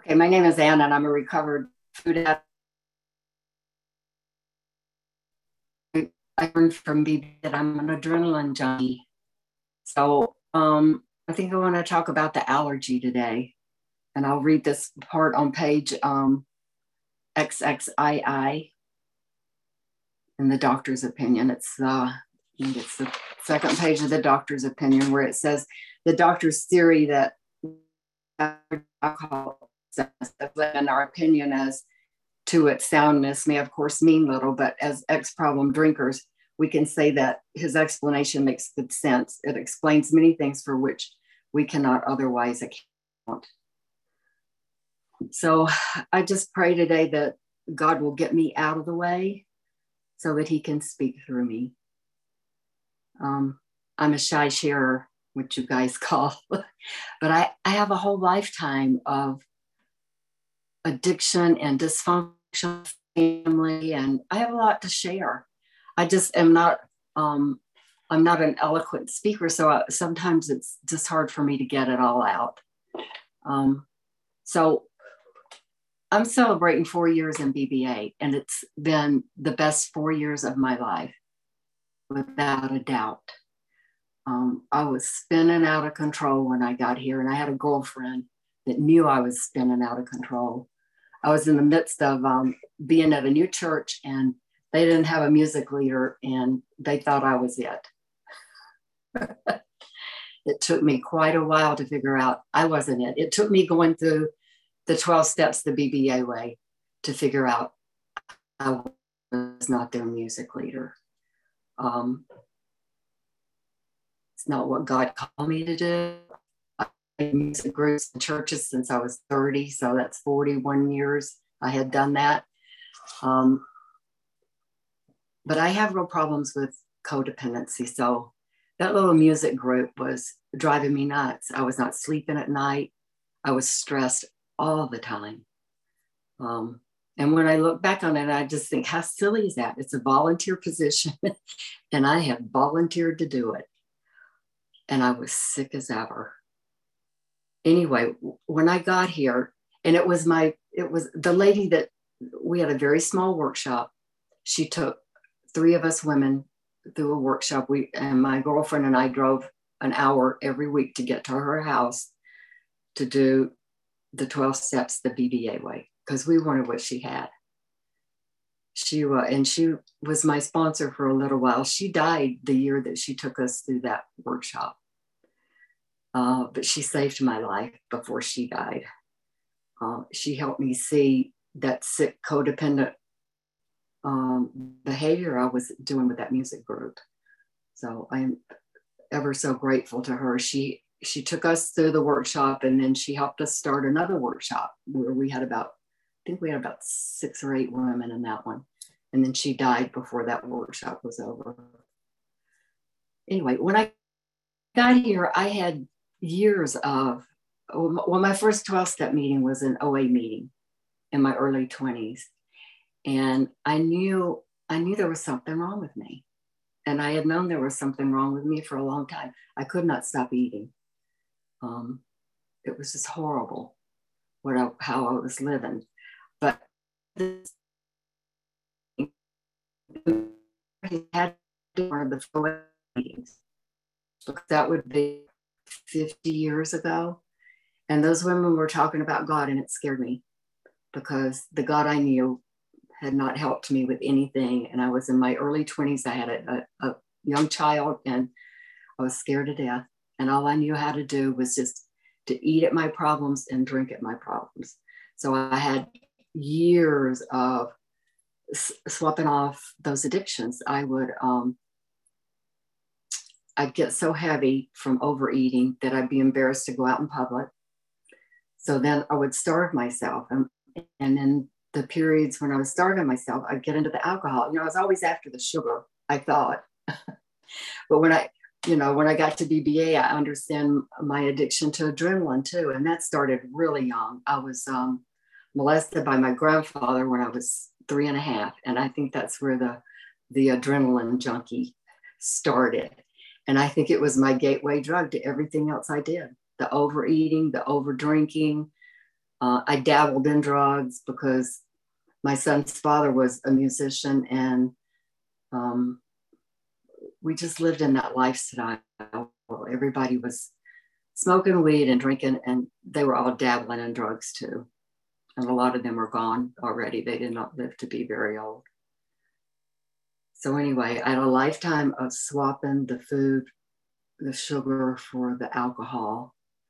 Okay, my name is Ann, and I'm a recovered food addict. I learned from BB that I'm an adrenaline junkie. So I think I want to talk about the allergy today. And I'll read this part on page XXII in the doctor's opinion. It's the second page of the doctor's opinion where it says the doctor's theory that alcohol, in our opinion, as to its soundness may of course mean little, but as ex-problem drinkers, we can say that his explanation makes good sense. It explains many things for which we cannot otherwise account. So I just pray today that God will get me out of the way so that he can speak through me. I'm a shy sharer, which you guys call, but I have a whole lifetime of addiction and dysfunctional family, and I have a lot to share. I just am not, I'm not an eloquent speaker, so sometimes it's just hard for me to get it all out. So I'm celebrating 4 years in BBA, and it's been the best 4 years of my life, without a doubt. I was spinning out of control when I got here, and I had a girlfriend that knew I was spinning out of control. I was in the midst of being at a new church, and they didn't have a music leader, and they thought I was it. It took me quite a while to figure out I wasn't it. It took me going through the 12 steps the BBA way to figure out I was not their music leader. It's not what God called me to do. I had music groups and churches since I was 30, so that's 41 years I had done that. But I have real problems with codependency, so that little music group was driving me nuts. I was not sleeping at night. I was stressed all the time. And when I look back on it, I just think, how silly is that? It's a volunteer position, and I have volunteered to do it. And I was sick as ever. Anyway, when I got here, and it was the lady that we had a very small workshop. She took 3 of us women through a workshop. And my girlfriend and I drove an hour every week to get to her house to do the 12 steps the BBA way, because we wanted what she had. She was my sponsor for a little while. She died the year that she took us through that workshop. But she saved my life before she died. She helped me see that sick, codependent behavior I was doing with that music group. So I'm ever so grateful to her. She took us through the workshop, and then she helped us start another workshop where we had about 6 or 8 women in that one. And then she died before that workshop was over. Anyway, when I got here, I had years of, my first 12-step meeting was an OA meeting in my early 20s. And I knew there was something wrong with me. And I had known there was something wrong with me for a long time. I could not stop eating. It was just horrible how I was living. But this had one of the 4 meetings, because that would be 50 years ago. And those women were talking about God, and it scared me, because the God I knew had not helped me with anything. And I was in my early 20s. I had a young child, and I was scared to death. And all I knew how to do was just to eat at my problems and drink at my problems. So I had years of swapping off those addictions. I'd get so heavy from overeating that I'd be embarrassed to go out in public. So then I would starve myself. And then the periods when I was starving myself, I'd get into the alcohol. I was always after the sugar, I thought. But when I got to BBA, I understand my addiction to adrenaline too. And that started really young. I was molested by my grandfather when I was 3.5. And I think that's where the adrenaline junkie started. And I think it was my gateway drug to everything else I did. The overeating, the over drinking, I dabbled in drugs because my son's father was a musician, and we just lived in that lifestyle. Everybody was smoking weed and drinking, and they were all dabbling in drugs too. And a lot of them are gone already. They did not live to be very old. So anyway, I had a lifetime of swapping the food, the sugar for the alcohol.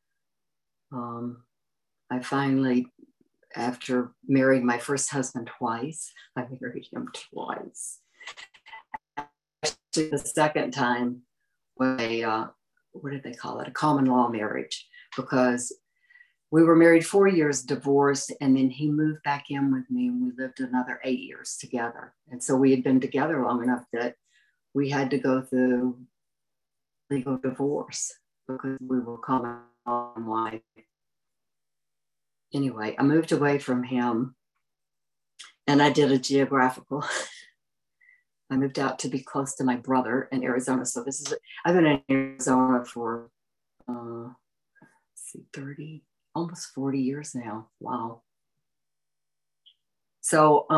I finally, after marrying my first husband twice, I married him twice. Actually, the second time was a, what did they call it? A common law marriage, because we were married 4 years, divorced, and then he moved back in with me, and we lived another 8 years together. And so we had been together long enough that we had to go through legal divorce because we were common law wife. Anyway, I moved away from him, and I did a geographical. I moved out to be close to my brother in Arizona. So this is, I've been in Arizona for 30, almost 40 years now. Wow. So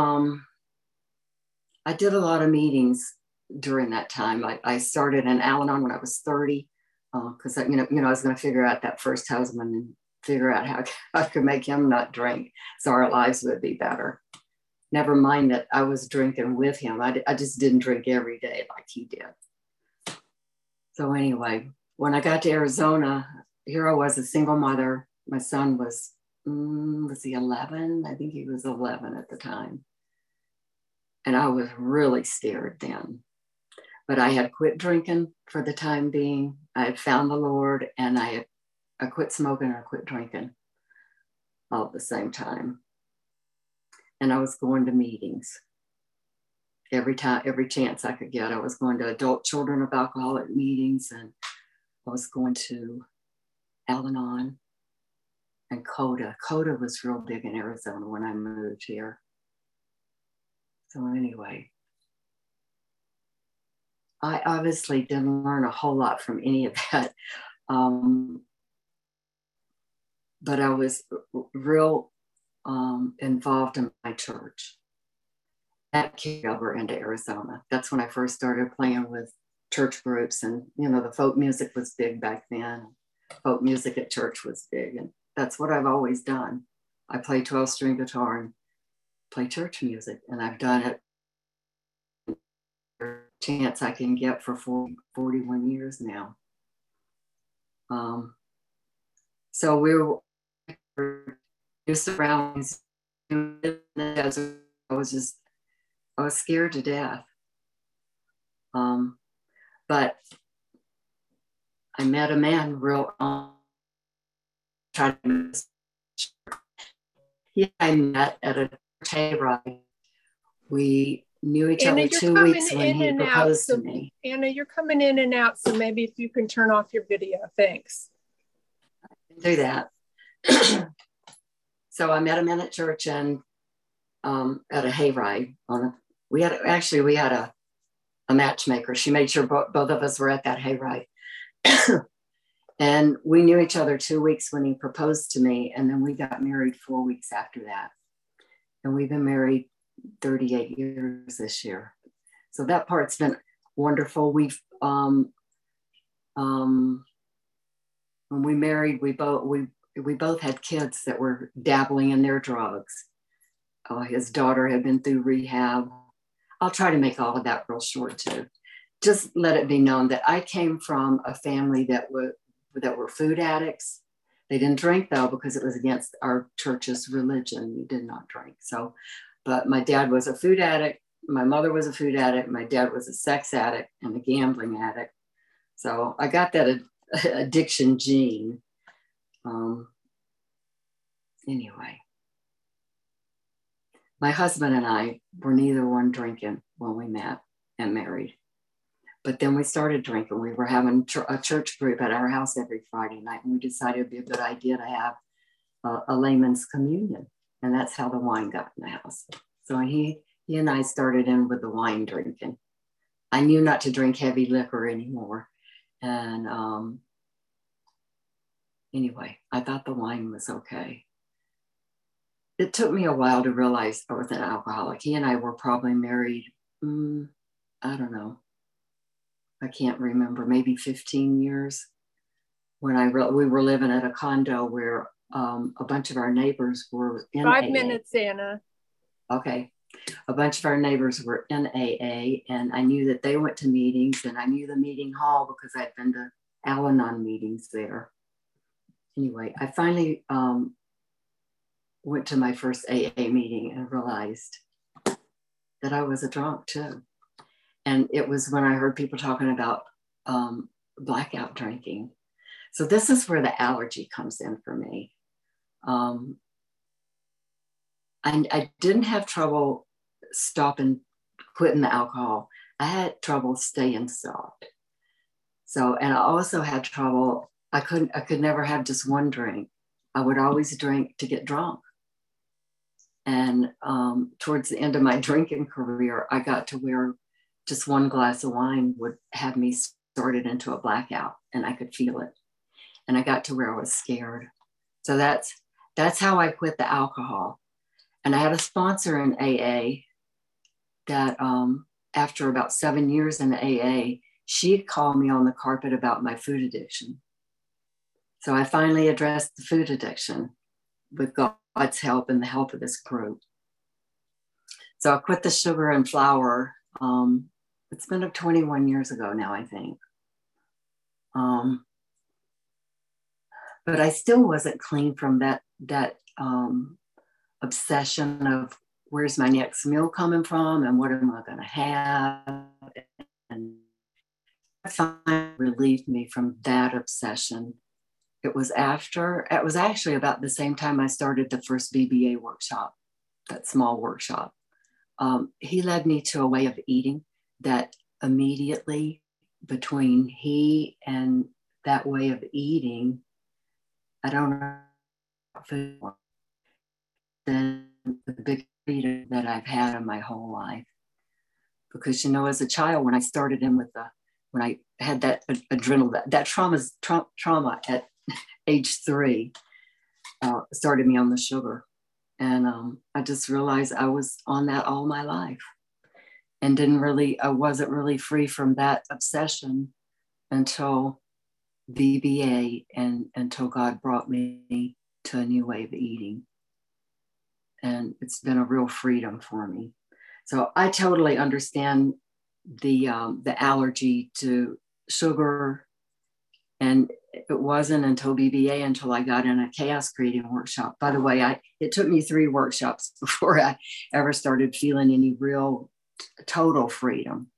I did a lot of meetings during that time. I started in Al-Anon when I was 30, because I was going to figure out that first husband and figure out how I could make him not drink so our lives would be better. Never mind that I was drinking with him. I just didn't drink every day like he did. So anyway, when I got to Arizona, here I was, a single mother. My son was he 11? I think he was 11 at the time. And I was really scared then. But I had quit drinking for the time being. I had found the Lord, and I quit smoking and I quit drinking all at the same time. And I was going to meetings every chance I could get. I was going to adult children of alcoholic meetings, and I was going to Al-Anon and CODA. CODA was real big in Arizona when I moved here. So anyway, I obviously didn't learn a whole lot from any of that. But I was real involved in my church. That came over into Arizona. That's when I first started playing with church groups, and the folk music was big back then. Folk music at church was big, and that's what I've always done. I play 12-string guitar and play church music, and I've done it every chance I can get for 41 years now. So we were surroundings. I was scared to death. But I met a man I met at a hayride. We knew each other 2 weeks when he proposed to me. Anna, you're coming in and out, so maybe if you can turn off your video. Thanks. I can do that. So I met him in at church and at a hayride. We had a matchmaker. She made sure both of us were at that hayride. And we knew each other 2 weeks when he proposed to me, and then we got married 4 weeks after that. And we've been married 38 years this year. So that part's been wonderful. We've when we married, we both had kids that were dabbling in their drugs. His daughter had been through rehab. I'll try to make all of that real short too. Just let it be known that I came from a family that were food addicts. They didn't drink though, because it was against our church's religion. You did not drink. So, but my dad was a food addict. My mother was a food addict. My dad was a sex addict and a gambling addict. So I got that addiction gene. Anyway, my husband and I were neither one drinking when we met and married. But then we started drinking. We were having a church group at our house every Friday night, and we decided it'd be a good idea to have a layman's communion. And that's how the wine got in the house. So he and I started in with the wine drinking. I knew not to drink heavy liquor anymore. And anyway, I thought the wine was okay. it took me a while to realize I was an alcoholic. He and I were probably married, I don't know. I can't remember, maybe 15 years. When we were living at a condo where a bunch of our neighbors were in 5 minutes, Anna. Okay. A bunch of our neighbors were in AA, and I knew that they went to meetings, and I knew the meeting hall because I'd been to Al-Anon meetings there. Anyway, I finally went to my first AA meeting and realized that I was a drunk too. And it was when I heard people talking about blackout drinking. So this is where the allergy comes in for me. I didn't have trouble quitting the alcohol. I had trouble staying stopped. So, and I also had trouble, I could never have just one drink. I would always drink to get drunk. And towards the end of my drinking career, I got to where just one glass of wine would have me started into a blackout, and I could feel it. And I got to where I was scared. So that's how I quit the alcohol. And I had a sponsor in AA that after about 7 years in AA, she called me on the carpet about my food addiction. So I finally addressed the food addiction with God's help and the help of this group. So I quit the sugar and flour. It's been 21 years ago now, I think. But I still wasn't clean from that obsession of where's my next meal coming from and what am I going to have. And that finally relieved me from that obsession. It was actually about the same time I started the first BBA workshop, that small workshop. He led me to a way of eating that immediately between he and that way of eating, I don't know food than the big freedom that I've had in my whole life. Because, as a child, when I started in when I had that adrenaline, that trauma at age 3 started me on the sugar. And I just realized I was on that all my life and I wasn't really free from that obsession until BBA and until God brought me to a new way of eating. And it's been a real freedom for me. So I totally understand the allergy to sugar. And it wasn't until BBA until I got in a chaos creating workshop. By the way, it took me 3 workshops before I ever started feeling any real total freedom.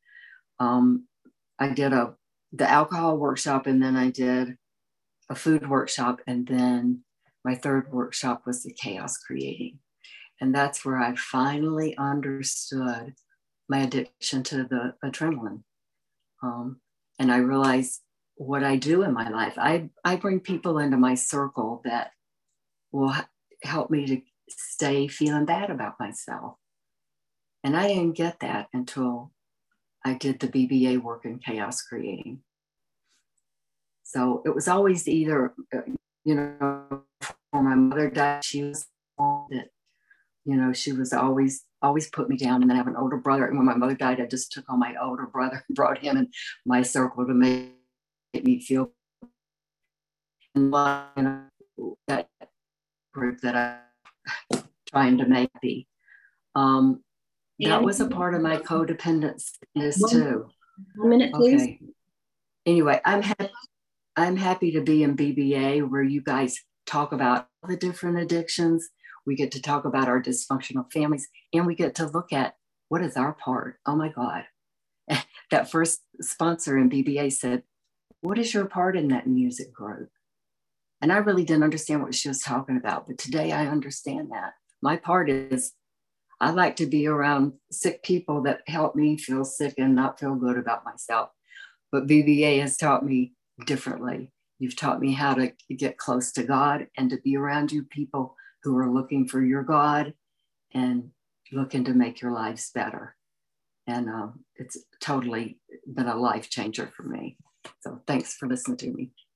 I did the alcohol workshop, and then I did a food workshop, and then my 3rd workshop was the chaos creating. And that's where I finally understood my addiction to the adrenaline. And I realized what I do in my life. I bring people into my circle that will help me to stay feeling bad about myself. And I didn't get that until I did the BBA work in chaos creating. So it was always either, when my mother died, she was that, she was always put me down. And then I have an older brother. And when my mother died, I just took on my older brother and brought him in my circle to make me feel. And that group that I'm trying to make be. That was a part of my codependence too. 1 minute, please. Okay. Anyway, I'm happy to be in BBA where you guys talk about the different addictions. We get to talk about our dysfunctional families, and we get to look at what is our part. Oh my God. That first sponsor in BBA said, what is your part in that music group? And I really didn't understand what she was talking about, but today I understand that. My part is I like to be around sick people that help me feel sick and not feel good about myself. But BBA has taught me differently. You've taught me how to get close to God and to be around you people who are looking for your God and looking to make your lives better. And it's totally been a life changer for me. So thanks for listening to me.